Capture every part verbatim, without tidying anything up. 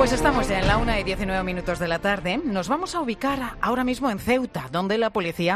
Pues estamos ya en la una y diecinueve minutos de la tarde. Nos vamos a ubicar ahora mismo en Ceuta, donde la policía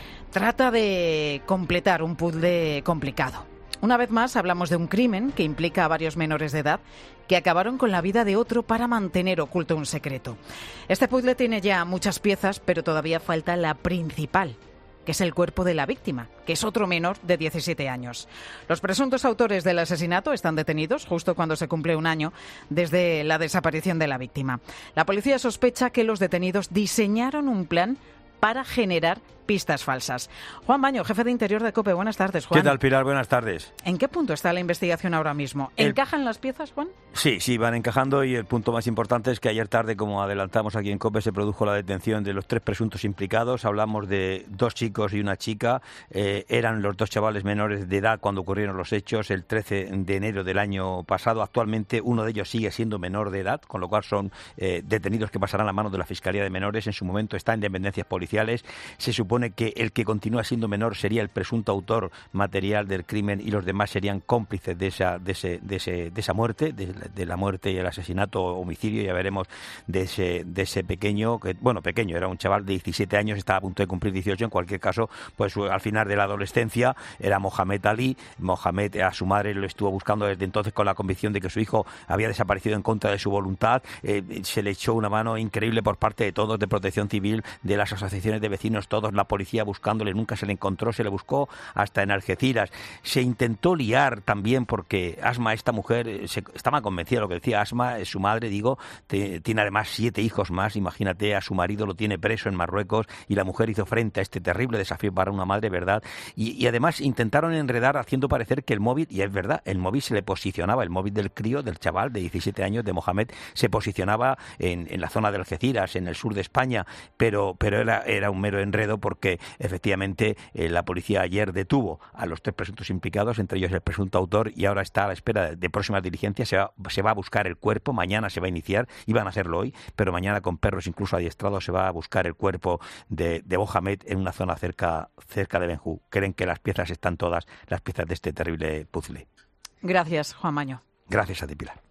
trata de completar un puzzle complicado. Una vez más hablamos de un crimen que implica a varios menores de edad que acabaron con la vida de otro para mantener oculto un secreto. Este puzzle tiene ya muchas piezas, pero todavía falta la principal, que es el cuerpo de la víctima, que es otro menor de diecisiete años. Los presuntos autores del asesinato están detenidos justo cuando se cumple un año desde la desaparición de la víctima. La policía sospecha que los detenidos diseñaron un plan para generar pistas falsas. Juan Baño, jefe de Interior de COPE. Buenas tardes, Juan. ¿Qué tal, Pilar? Buenas tardes. ¿En qué punto está la investigación ahora mismo? El... ¿Encajan las piezas, Juan? Sí, sí, van encajando, y el punto más importante es que ayer tarde, como adelantamos aquí en COPE, se produjo la detención de los tres presuntos implicados. Hablamos de dos chicos y una chica. Eh, eran los dos chavales menores de edad cuando ocurrieron los hechos el trece de enero del año pasado. Actualmente uno de ellos sigue siendo menor de edad, con lo cual son eh, detenidos que pasarán a manos de la Fiscalía de Menores. En su momento está en dependencias policiales. Se supone que el que continúa siendo menor sería el presunto autor material del crimen y los demás serían cómplices de esa, de ese, de ese, de esa muerte, de, de la muerte y el asesinato o homicidio. Ya veremos de ese, de ese pequeño, que bueno, pequeño, era un chaval de diecisiete años, estaba a punto de cumplir dieciocho. En cualquier caso, pues al final de la adolescencia era Mohamed Ali. Mohamed, a su madre lo estuvo buscando desde entonces con la convicción de que su hijo había desaparecido en contra de su voluntad. Eh, se le echó una mano increíble por parte de todos, de Protección Civil, de las asociaciones de vecinos, todos, la policía buscándole, nunca se le encontró, se le buscó hasta en Algeciras. Se intentó liar también porque Asma, esta mujer, se, estaba convencida de lo que decía Asma, es su madre, digo, te, tiene además siete hijos más, imagínate, a su marido lo tiene preso en Marruecos y la mujer hizo frente a este terrible desafío para una madre, ¿verdad? Y, y además intentaron enredar haciendo parecer que el móvil, y es verdad, el móvil se le posicionaba, el móvil del crío, del chaval de diecisiete años, de Mohamed, se posicionaba en, en la zona de Algeciras, en el sur de España, pero, pero era, era un mero enredo porque efectivamente eh, la policía ayer detuvo a los tres presuntos implicados, entre ellos el presunto autor, y ahora está a la espera de, de próximas diligencias. Se va, se va a buscar el cuerpo, mañana se va a iniciar, iban a hacerlo hoy, pero mañana con perros incluso adiestrados se va a buscar el cuerpo de, de Mohamed en una zona cerca, cerca de Benjú. Creen que las piezas están todas, las piezas de este terrible puzzle. Gracias, Juan Maño. Gracias a ti, Pilar.